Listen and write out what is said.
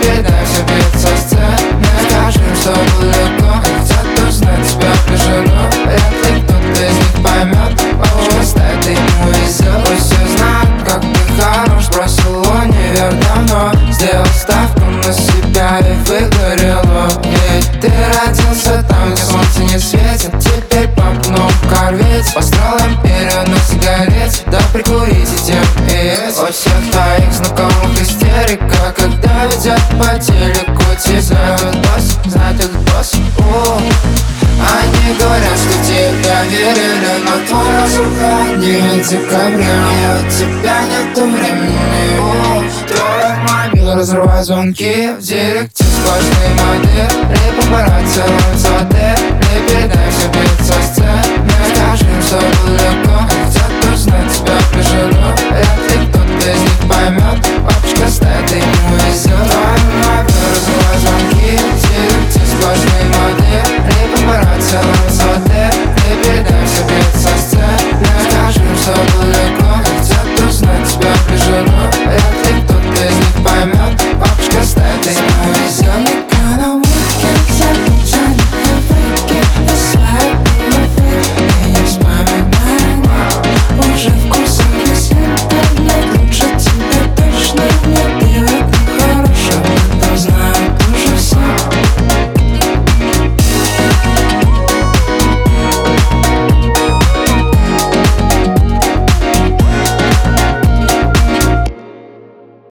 передай все бьет со сцены. Скажи им, что было легко, хотят узнать тебя в жену. Вряд ли кто-то из них поймет, оставь ты ему везет. Пусть все знают, как ты хорош, бросил универ давно. Сделал ставку на себя и выгорело. Ведь ты родился там, где солнце не светит. Теперь попну в корвете, построил империю на сигарете. Да прикурите тем и есть. У всех твоих знакомых истерика, когда ведет по телеку тебя. Знает этот босс. Они говорят, что тебя верили, но твой разум хранит в декабре. И у тебя нету времени. Твой мобил разрывает звонки, в директе сплошные модели. Папарацци ловят в отеле, передай все бьет со сцены. Скажи им, что было легко, хотят узнать тебя в жену. Вряд ли кто-то из них поймет, папочка, ставь ты ему